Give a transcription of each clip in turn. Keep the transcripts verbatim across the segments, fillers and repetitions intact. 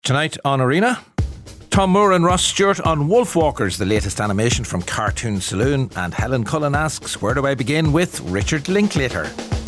Tonight on Arena, Tom Moore and Ross Stewart on Wolfwalkers, the latest animation from Cartoon Saloon, and Helen Cullen asks, where do I begin with Richard Linklater?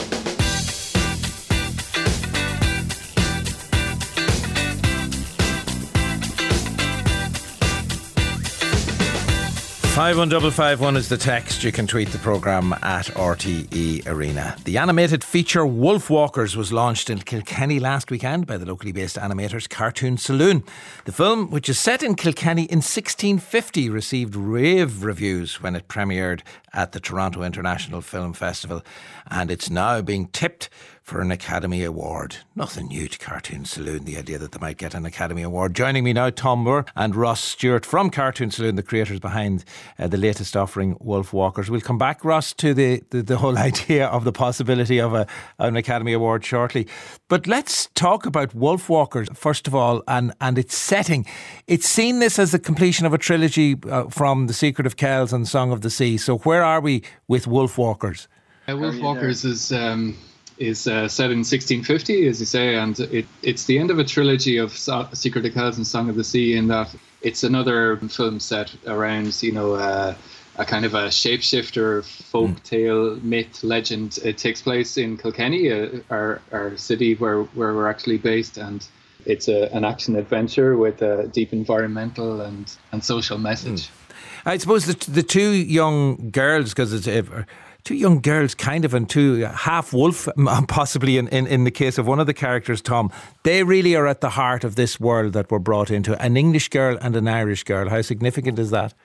five one five five one is the text. You can tweet the programme at R T E Arena. The animated feature Wolfwalkers was launched in Kilkenny last weekend by the locally based animators Cartoon Saloon. The film, which is set in Kilkenny in sixteen fifty, received rave reviews when it premiered at the Toronto International Film Festival, and it's now being tipped for an Academy Award. Nothing new to Cartoon Saloon, the idea that they might get an Academy Award. Joining me now, Tom Moore and Ross Stewart from Cartoon Saloon, the creators behind uh, the latest offering, Wolfwalkers. We'll come back, Ross, to the, the, the whole idea of the possibility of a, an Academy Award shortly. But let's talk about Wolfwalkers, first of all, and, and its setting. It's seen this as the completion of a trilogy uh, from The Secret of Kells and Song of the Sea. So where are we with Wolfwalkers? Uh, Wolfwalkers is... Um is uh, set in sixteen fifty, as you say, and it, it's the end of a trilogy of so- Secret of Kells and Song of the Sea, in that it's another film set around, you know, uh, a kind of a shapeshifter, folk mm. tale, myth, legend. It takes place in Kilkenny, uh, our our city where, where we're actually based, and it's a, an action adventure with a deep environmental and, and social message. Mm. I suppose the, the two young girls, because it's... Uh, Two young girls, kind of, and two half-wolf, possibly in, in, in the case of one of the characters, Tom. They really are at the heart of this world that we're brought into. An English girl and an Irish girl. How significant is that?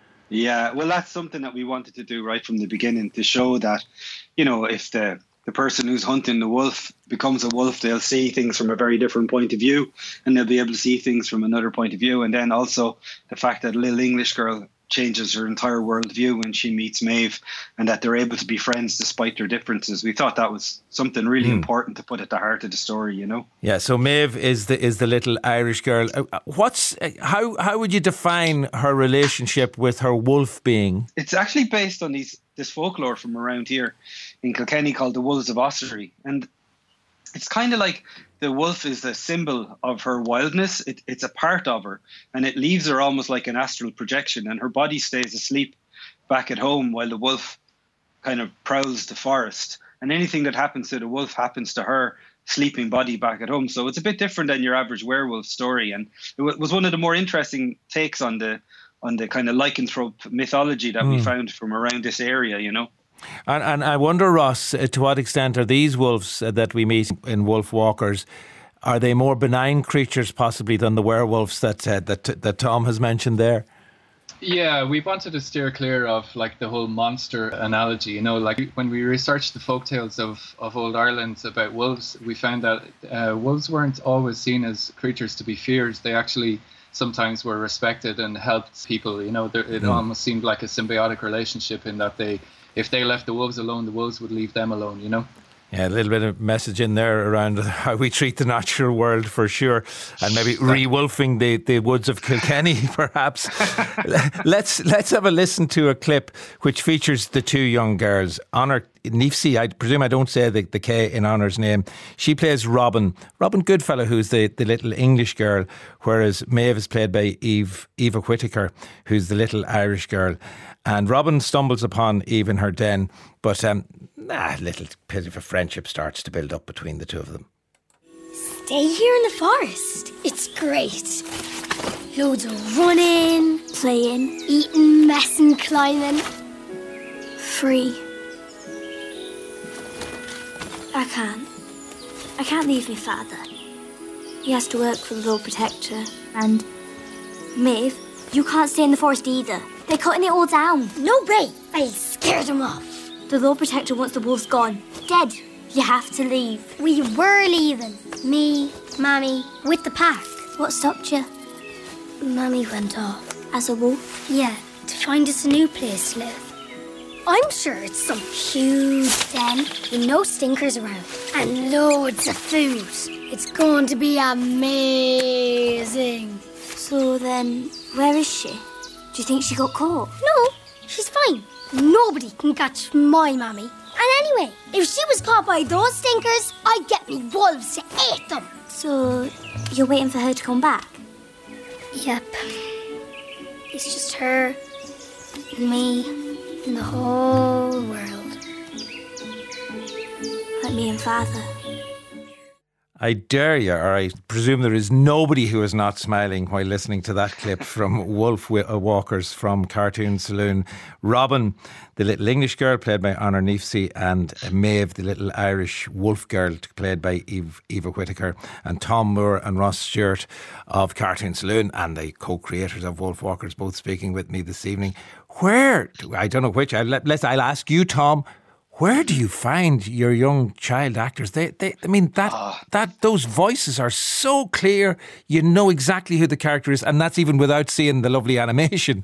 Yeah, well, that's something that we wanted to do right from the beginning, to show that, you know, if the, the person who's hunting the wolf becomes a wolf, they'll see things from a very different point of view, and they'll be able to see things from another point of view. And then also the fact that a little English girl changes her entire worldview when she meets Maeve, and that they're able to be friends despite their differences. We thought that was something really mm. important to put at the heart of the story, you know. Yeah, so Maeve is the is the little Irish girl. What's how how would you define her relationship with her wolf being? It's actually based on these this folklore from around here in Kilkenny called the Wolves of Ossory, and it's kind of like the wolf is a symbol of her wildness. It, it's a part of her, and it leaves her almost like an astral projection, and her body stays asleep back at home while the wolf kind of prowls the forest. And anything that happens to the wolf happens to her sleeping body back at home. So it's a bit different than your average werewolf story. And it w- was one of the more interesting takes on the on the kind of lycanthrope mythology that mm. we found from around this area, you know. And, and I wonder, Ross, uh, to what extent are these wolves uh, that we meet in Wolfwalkers, are they more benign creatures possibly than the werewolves that uh, that that Tom has mentioned there? Yeah, we wanted to steer clear of like the whole monster analogy. You know, like when we researched the folktales of, of old Ireland about wolves, we found that uh, wolves weren't always seen as creatures to be feared. They actually sometimes were respected and helped people. You know, it mm. almost seemed like a symbiotic relationship in that they... if they left the wolves alone, the wolves would leave them alone, you know? Yeah, a little bit of message in there around how we treat the natural world, for sure, and maybe re-wolfing the, the woods of Kilkenny, perhaps. let's let's have a listen to a clip which features the two young girls. Honor Neefsey, I presume I don't say the, the K in Honor's name. She plays Robin, Robin Goodfellow, who's the, the little English girl, whereas Maeve is played by Eve, Eva Whittaker, who's the little Irish girl. And Robin stumbles upon Eve in her den, but um, nah, a little bit of a friendship starts to build up between the two of them. Stay here in the forest. It's great. Loads of running, playing, eating, messing, climbing. Free. I can't. I can't leave my father. He has to work for the Lord Protector. And Maeve, you can't stay in the forest either. They're cutting it all down. No way. I scared them off. The Lord Protector wants the wolves gone. Dead. You have to leave. We were leaving. Me, Mammy, with the pack. What stopped you? Mammy went off. As a wolf? Yeah, to find us a new place to live. I'm sure it's some huge den with no stinkers around and loads of food. It's going to be amazing. So then, where is she? Do you think she got caught? No, she's fine. Nobody can catch my Mammy. And anyway, if she was caught by those stinkers, I'd get me wolves to eat them. So, you're waiting for her to come back? Yep. It's just her and me and the whole world. Like me and Father. I dare you, or I presume there is nobody who is not smiling while listening to that clip from Wolf Walkers from Cartoon Saloon. Robin, the little English girl, played by Honor Neefsey, and Maeve, the little Irish wolf girl, played by Eve, Eva Whittaker, and Tom Moore and Ross Stewart of Cartoon Saloon, and the co-creators of Wolf Walkers, both speaking with me this evening. Where, I don't know which, I'll, let's, I'll ask you, Tom, where do you find your young child actors? They, they, I mean, that, uh, that, those voices are so clear. You know exactly who the character is, and that's even without seeing the lovely animation.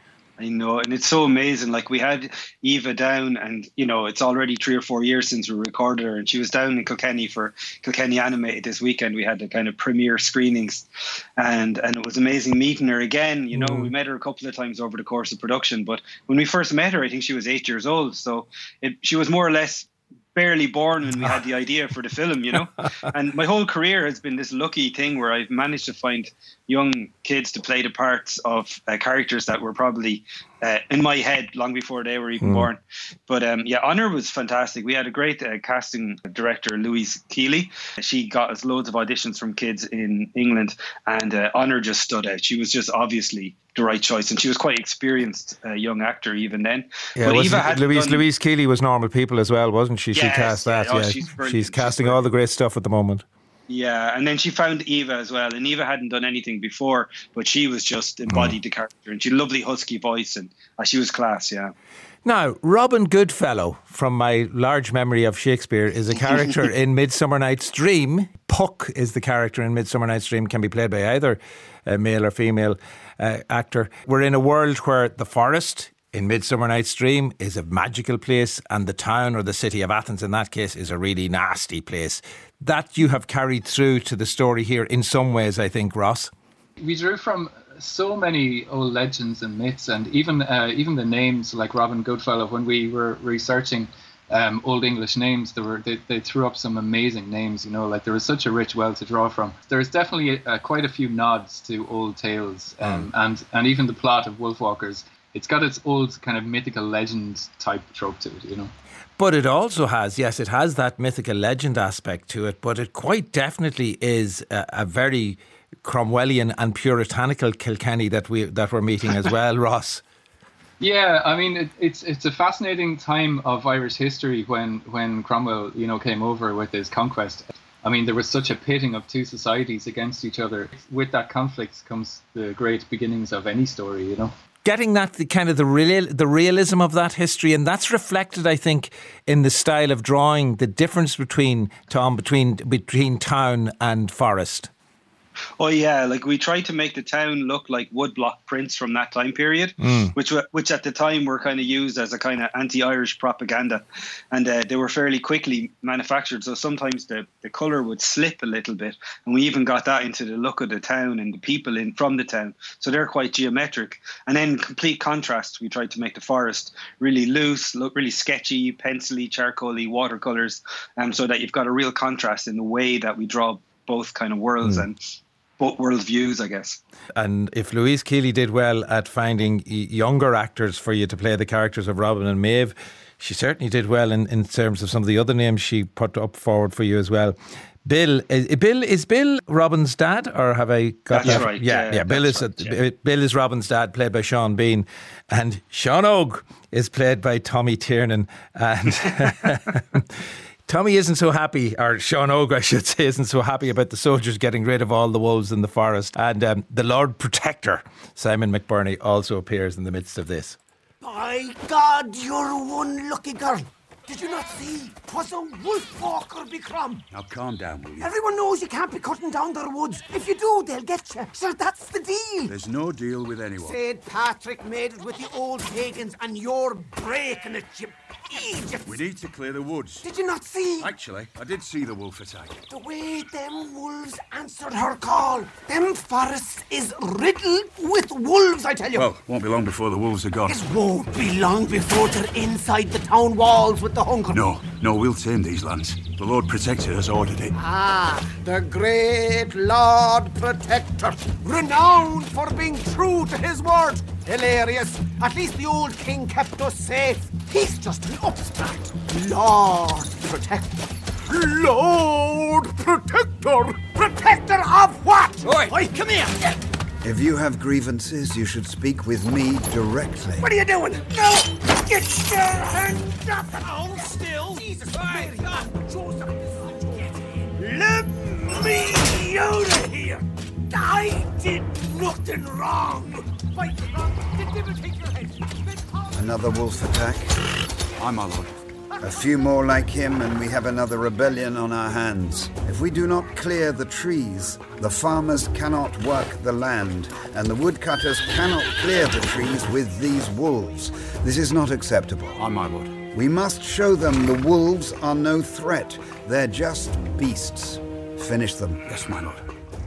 I know, and it's so amazing. Like, we had Eva down, and you know, it's already three or four years since we recorded her, and she was down in Kilkenny for Kilkenny Animated this weekend. We had the kind of premiere screenings, and and it was amazing meeting her again. You know, mm. we met her a couple of times over the course of production, but when we first met her, I think she was eight years old, so it, she was more or less barely born when we had the idea for the film, you know. And my whole career has been this lucky thing where I've managed to find young kids to play the parts of uh, characters that were probably uh, in my head long before they were even mm. born. But um, yeah, Honor was fantastic. We had a great uh, casting director, Louise Keeley. She got us loads of auditions from kids in England, and uh, Honor just stood out. She was just obviously the right choice, and she was quite experienced uh, young actor even then. Yeah, but Eva had Louise done, Louise Keeley was Normal People as well, wasn't she? She yes, cast that. yeah, oh, yeah, she's, she's casting she's all the great stuff at the moment. Yeah, and then she found Eva as well, and Eva hadn't done anything before, but she was just embodied mm. the character, and she had a lovely husky voice, and uh, she was class. Yeah. Now, Robin Goodfellow, from my large memory of Shakespeare, is a character in Midsummer Night's Dream. Puck is the character in Midsummer Night's Dream, can be played by either a male or female uh, actor. We're in a world where the forest in Midsummer Night's Dream is a magical place, and the town, or the city of Athens in that case, is a really nasty place. That you have carried through to the story here in some ways, I think, Ross. We drew from so many old legends and myths, and even uh, even the names like Robin Goodfellow. When we were researching um, Old English names, there were they, they threw up some amazing names. You know, like there was such a rich well to draw from. There's definitely uh, quite a few nods to old tales, um, mm. and and even the plot of Wolfwalkers. It's got its old kind of mythical legend type trope to it, you know. But it also has, yes, it has that mythical legend aspect to it, but it quite definitely is a, a very Cromwellian and puritanical Kilkenny that we that we're meeting as well, Ross. Yeah, I mean, it, it's it's a fascinating time of Irish history when when Cromwell, you know, came over with his conquest. I mean, there was such a pitting of two societies against each other. With that conflict comes the great beginnings of any story, you know. Getting that the kind of the real the realism of that history, and that's reflected, I think, in the style of drawing. The difference between Tom between between town and forest. Oh yeah, like we tried to make the town look like woodblock prints from that time period, mm. which which at the time were kind of used as a kind of anti-Irish propaganda, and uh, they were fairly quickly manufactured. So sometimes the, the colour would slip a little bit, and we even got that into the look of the town and the people in from the town. So they're quite geometric. And then complete contrast, we tried to make the forest really loose, look really sketchy, pencily, charcoaly, watercolours, um, so that you've got a real contrast in the way that we draw both kind of worlds mm. and both world views, I guess. And if Louise Keeley did well at finding younger actors for you to play the characters of Robin and Maeve, she certainly did well in, in terms of some of the other names she put up forward for you as well. Bill, is Bill, is Bill Robin's dad, or have I got that's that? Right. Yeah, yeah. yeah Bill is right, yeah. Bill is Robin's dad, played by Sean Bean, and Sean Og is played by Tommy Tiernan, and Tommy isn't so happy, or Sean Og, I should say, isn't so happy about the soldiers getting rid of all the wolves in the forest. And um, the Lord Protector, Simon McBurney, also appears in the midst of this. By God, you're one lucky girl. Did you not see? 'Twas a wolf walker be Crom. Now calm down, will you? Everyone knows you can't be cutting down their woods. If you do, they'll get you. Sure, that's the deal. There's no deal with anyone. Saint Patrick made it with the old pagans, and you're breaking it, you Egypt! We need to clear the woods. Did you not see? Actually, I did see the wolf attack. The way them wolves answered her call. Them forests is riddled with wolves, I tell you. Well, won't be long before the wolves are gone. It won't be long before they're inside the town walls with the hunger. No, no, we'll tame these lands. The Lord Protector has ordered it. Ah, the great Lord Protector, renowned for being true to his word. Hilarious. At least the old king kept us safe. He's just an upstart. Lord Protector. Lord Protector. Protector of what? Oi, Oi, come here. If you have grievances, you should speak with me directly. What are you doing? No! Get your hands up! Hold still! Jesus, Mary, God, Joseph, let me out of here! I did nothing wrong! Wait, did you take your head? Another wolf attack. Aye, my lord. A few more like him and we have another rebellion on our hands. If we do not clear the trees, the farmers cannot work the land, and the woodcutters cannot clear the trees with these wolves. This is not acceptable. Aye, my lord. We must show them the wolves are no threat. They're just beasts. Finish them. Yes, my lord.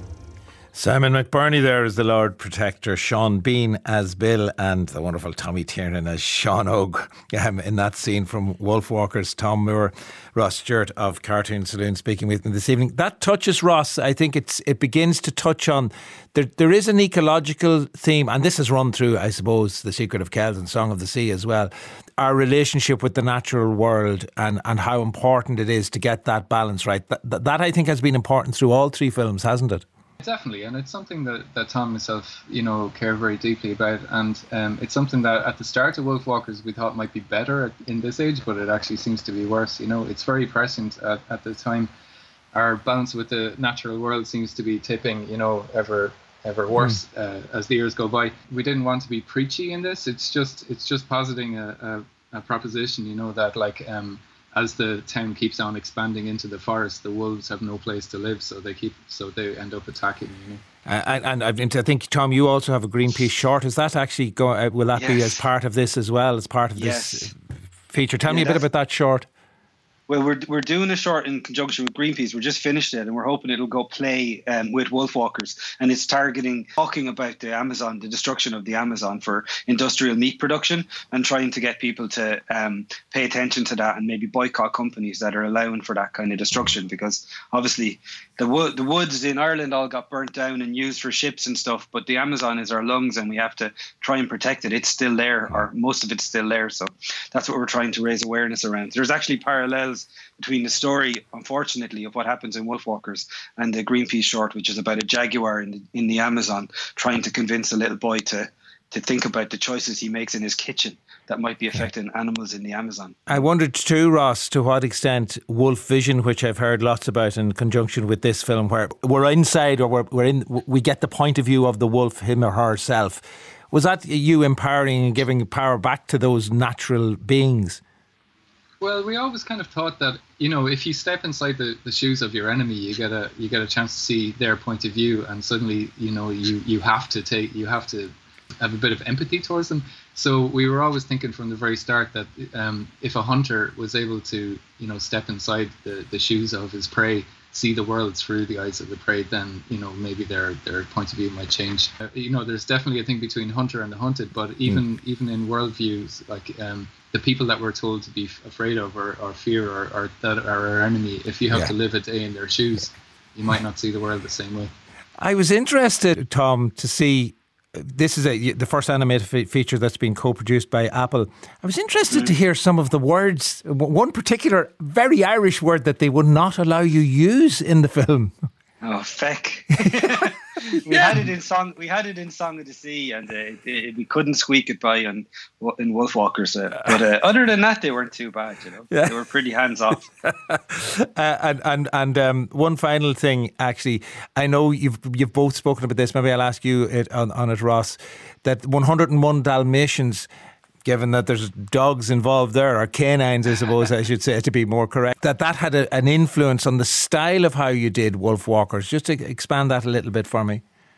Simon McBurney there as the Lord Protector, Sean Bean as Bill, and the wonderful Tommy Tiernan as Sean Og um, in that scene from Wolfwalkers. Tom Moore, Ross Stewart of Cartoon Saloon speaking with me this evening. That touches, Ross, I think it's it begins to touch on, there, there is an ecological theme, and this has run through, I suppose, The Secret of Kells and Song of the Sea as well, our relationship with the natural world and, and how important it is to get that balance right. That, that, that I think has been important through all three films, hasn't it? Definitely, and it's something that, that Tom and myself, you know, care very deeply about, and um, it's something that at the start of Wolfwalkers we thought might be better in this age, but it actually seems to be worse. You know, it's very prescient at, at the time. Our balance with the natural world seems to be tipping, you know, ever ever worse mm. uh, as the years go by. We didn't want to be preachy in this. It's just it's just positing a, a, a proposition, you know, that like. Um, As the town keeps on expanding into the forest, the wolves have no place to live, so they keep, so they end up attacking. You know. Uh, and, and I think, Tom, you also have a Greenpeace short. Is that actually go? Uh, will that yes. be as part of this as well, as part of yes. this feature? Tell yeah, me a bit about that short. Well, we're we're doing a short in conjunction with Greenpeace. We just finished it, and we're hoping it'll go play um, with Wolfwalkers. And it's targeting, talking about the Amazon, the destruction of the Amazon for industrial meat production, and trying to get people to um, pay attention to that and maybe boycott companies that are allowing for that kind of destruction. Because obviously, the wood, the woods in Ireland all got burnt down and used for ships and stuff. But the Amazon is our lungs, and we have to try and protect it. It's still there, or most of it's still there. So that's what we're trying to raise awareness around. There's actually parallels between the story, unfortunately, of what happens in Wolfwalkers and the Greenpeace short, which is about a jaguar in the, in the Amazon trying to convince a little boy to to think about the choices he makes in his kitchen that might be affecting animals in the Amazon. I wondered too, Ross, to what extent wolf vision, which I've heard lots about in conjunction with this film, where we're inside or we're, we're in, we get the point of view of the wolf, him or herself. Was that you empowering and giving power back to those natural beings? Well, we always kind of thought that, you know, if you step inside the, the shoes of your enemy, you get a you get a chance to see their point of view, and suddenly, you know, you, you have to take you have to have a bit of empathy towards them. So we were always thinking from the very start that um, if a hunter was able to, you know, step inside the, the shoes of his prey, see the world through the eyes of the prey, then, you know, maybe their their point of view might change. Uh, you know, there's definitely a thing between hunter and the hunted, but even mm. even in worldviews, like um, the people that we're told to be afraid of or, or fear or, or that are our enemy, if you have yeah. to live a day in their shoes, you might not see the world the same way. I was interested, Tom, to see, this is a, the first animated f- feature that's been co-produced by Apple. I was interested mm. to hear some of the words, one particular very Irish word that they would not allow you use in the film. Oh, feck. we yeah. had it in song. We had it in Song of the Sea, and uh, it, it, we couldn't squeak it by on in Wolfwalkers. Uh, but uh, other than that, they weren't too bad. You know, yeah. they were pretty hands off. uh, and and and um, one final thing, actually, I know you've you've both spoken about this. Maybe I'll ask you it on, on it, Ross. That one hundred and one Dalmatians, given that there's dogs involved there, or canines, I suppose I should say, to be more correct, that that had a, an influence on the style of how you did Wolfwalkers. Just to expand that a little bit for me.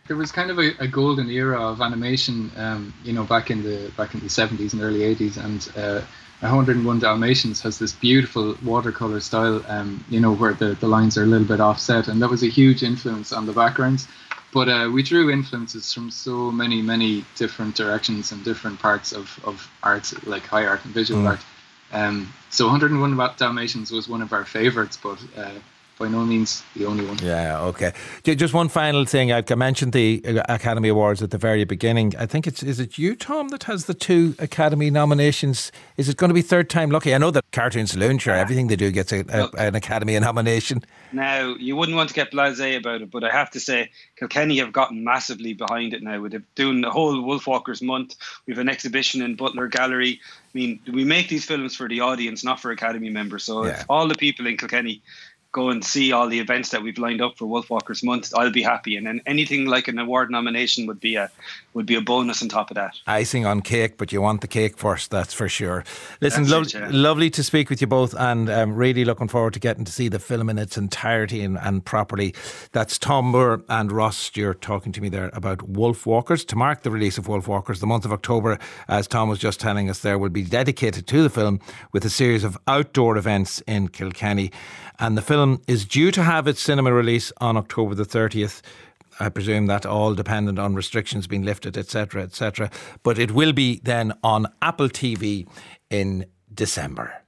There was kind of a, a golden era of animation, um, you know, back in the back in the seventies and early eighties, and uh, one hundred and one Dalmatians has this beautiful watercolor style, um, you know, where the, the lines are a little bit offset, and that was a huge influence on the backgrounds. But uh, we drew influences from so many, many different directions and different parts of, of art, like high art and visual mm. art. Um, so one hundred and one Dalmatians was one of our favourites, but uh, by no means the only one. Yeah, okay. Just one final thing. I mentioned the Academy Awards at the very beginning. I think it's, is it you, Tom, that has the two Academy nominations? Is it going to be third time lucky? I know that Cartoon Saloon, sure, everything they do gets a, a, an Academy nomination. Now, you wouldn't want to get blasé about it, but I have to say, Kilkenny have gotten massively behind it now. We're doing the whole Wolfwalkers month. We have an exhibition in Butler Gallery. I mean, we make these films for the audience, not for Academy members. So yeah. if all the people in Kilkenny go and see all the events that we've lined up for Wolfwalkers month, I'll be happy. And then anything like an award nomination would be a would be a bonus on top of that. Icing on cake, but you want the cake first, that's for sure. Listen, lo- it, yeah. lovely to speak with you both, and um, really looking forward to getting to see the film in its entirety and, and properly. That's Tom Moore and Ross Stewart talking to me there about Wolfwalkers. To mark the release of Wolfwalkers, the month of October, as Tom was just telling us there, will be dedicated to the film with a series of outdoor events in Kilkenny. And the film is due to have its cinema release on October the thirtieth. I presume that all dependent on restrictions being lifted, et cetera, et cetera. But it will be then on Apple T V in December.